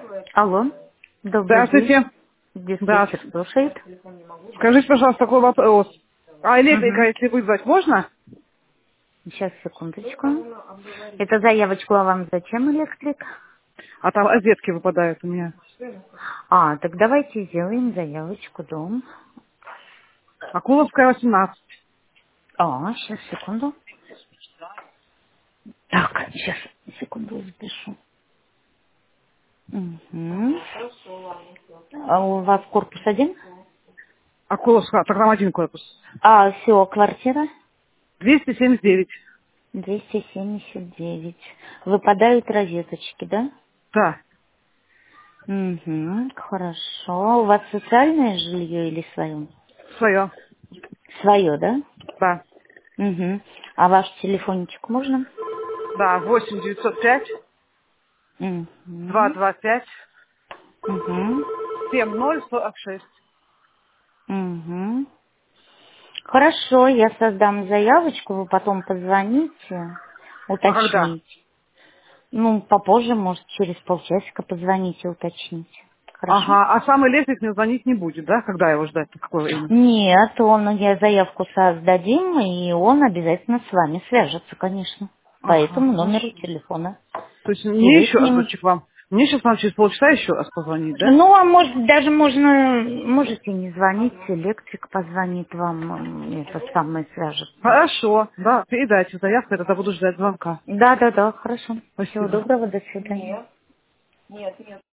Алло, добрый день. Здравствуйте. Да. Диспетчер слушает. Скажите, пожалуйста, такой вопрос. А электрика, Угу. если вызвать, можно? Сейчас, секундочку. Это заявочку, а вам зачем электрик? А там розетки выпадают у меня. Так давайте сделаем заявочку, дом. Акуловская, 18. Сейчас, секунду. Так, сейчас, секунду, запишу. Угу. А у вас корпус один? Акуловская, так там один корпус. Все, квартира 279. 279. Выпадают розеточки, да? Да, Угу, хорошо. У вас социальное жилье или свое? свое. Свое, да? Да. Угу. А ваш телефончик можно? Да, 8 905 Угу. 225 Угу. 7046. Угу. Хорошо, я создам заявочку, вы потом позвоните, А когда? уточните. Попозже, может, через полчасика позвоните, уточните. Хорошо? Ага, а сам электрик мне звонить не будет, да? Когда его ждать? На какое время? Нет, я заявку создадим, и он обязательно с вами свяжется, конечно. По Ага, этому номеру хорошо. телефона. То есть И мне вы с еще ним. разочек вам. Мне сейчас вам через полчаса еще раз позвонить, да? А может, даже можете не звонить, электрик позвонит вам, это самое свяжется. Хорошо, да, передайте заявку, я тогда буду ждать звонка. Да, хорошо. Всего Спасибо. доброго, до свидания.